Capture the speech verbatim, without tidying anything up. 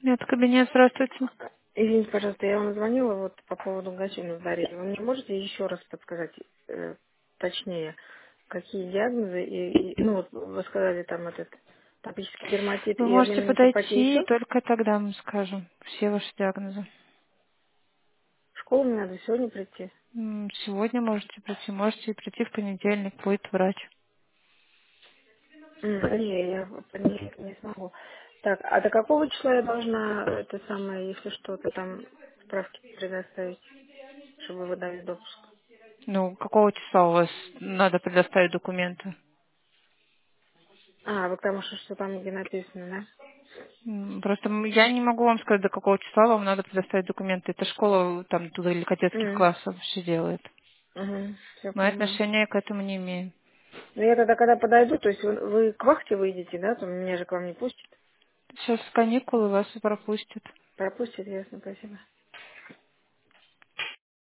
Нет, кабинет, здравствуйте. Извините, пожалуйста, я вам звонила вот по поводу Гасюна Дарьи. Вы мне можете еще раз подсказать, э, точнее, какие диагнозы, и, и, ну, вот вы сказали там этот топический дерматит Вы и можете аминомицепатия подойти, еще? и только тогда мы скажем все ваши диагнозы. В школу мне надо сегодня прийти. М, Сегодня можете прийти, можете и прийти в понедельник, будет врач. М, Не, я в понедельник не смогу. Так, а до какого числа я должна это самое, если что-то там справки предоставить, чтобы вы дали допуск? Ну, какого числа у вас надо предоставить документы? А, вы потому что что там где написано, да? М, Просто м, я не могу вам сказать, до какого числа вам надо предоставить документы. Это школа там туда или кадетских М, классов все делает. Угу, все Мы понимаю. отношения к этому не имеем. Ну, я тогда, когда подойду, то есть вы, вы к вахте выйдете, да? То меня же к вам не пустят. Сейчас каникулы вас и пропустят. Пропустят, ясно, спасибо.